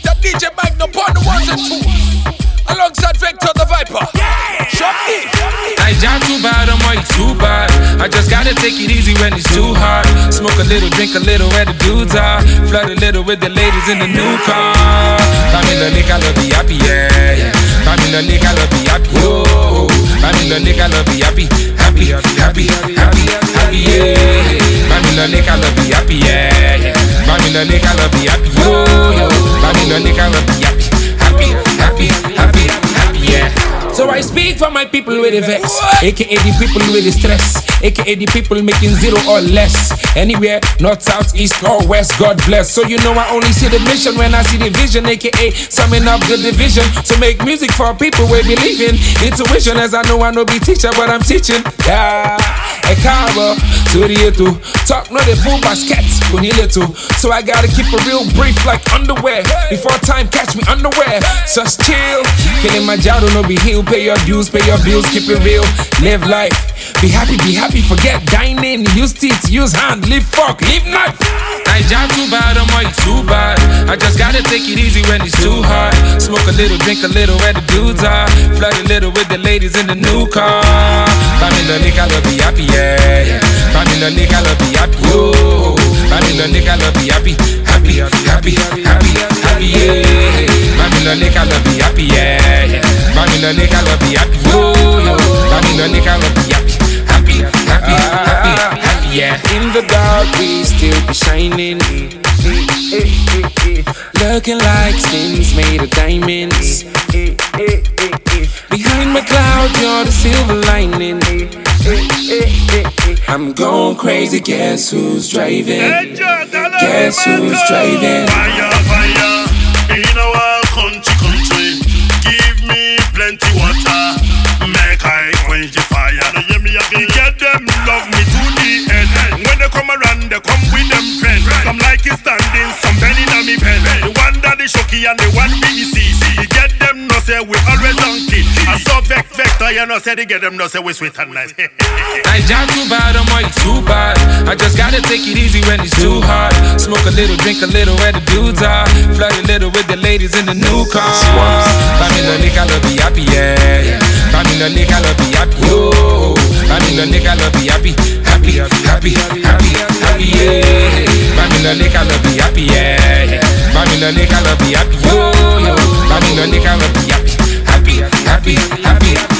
selector DJ Magnum on the ones and twos. Alongside Vector the Viper. Shopkey. I jam too bad, I'm already too bad. I just gotta take it easy when it's too hard. Smoke a little, drink a little where the dudes are. Flirt a little with the ladies in the new car. Family lick, I love be happy, yeah. Family lick, I love be happy, oh. Family lick, I love be happy, happy, happy, happy, happy, yeah. Family lick, I love be happy, yeah. Family lick, I love be happy, oh. Family lick, I love be happy, happy, happy, happy, happy, yeah. So I speak for my people with the vex, aka the people with the stress, aka the people making zero or less. Anywhere, north, south, east or west, God bless. So you know I only see the mission when I see the vision, aka summing up the division. So make music for people we believe in intuition, as I know be teacher, but I'm teaching. Yeah, a carver to the two talk no the full basket, so I gotta keep a real brief like underwear. Before time catch me underwear, just chill. Killing my job, no be healed. Pay your dues, pay your bills, keep it real. Live life, be happy, forget dining. Use teeth, use hand, live fuck, live life. I jam too bad, I'm already too bad. I just gotta take it easy when it's too hard. Smoke a little, drink a little where the dudes are. Flirt a little with the ladies in the new car. Family lick, I love be happy, yeah. Family lick, I love be happy, oh. Family lick, I love be happy, happy, happy, happy, happy, yeah. Family lick, I love be happy, yeah. Family lick, I love be happy, oh. Family lick, I love be happy, happy, happy, happy, happy, yeah. In the dark, we still be shining. Looking like skins made of diamonds. Behind my cloud, you're the silver lining. I'm going crazy, guess who's driving? Guess who's driving? Fire, fire, in our country. Give me plenty water, make I quench the fire. You get them, love me to the end. When they come around, they come with them friends. Some like it standing, some bending on me pen. The one that is shocky and the one BEC. You get them, no say we always on kid. I saw Vector, you know say they get them, no say we sweet and nice. I jam too bad, I'm already too bad. I just gotta take it easy when it's too hard. Smoke a little, drink a little where the dudes are. Flirt a little with the ladies in the new car. Family lick, I love be happy, yeah. Family lick, I love be happy, oh. Family lick, I love be happy, happy, happy, happy, happy, yeah. Family lick, I love be happy, yeah. Family lick, I love be happy, oh. Family lick, I love be happy, happy, happy, happy.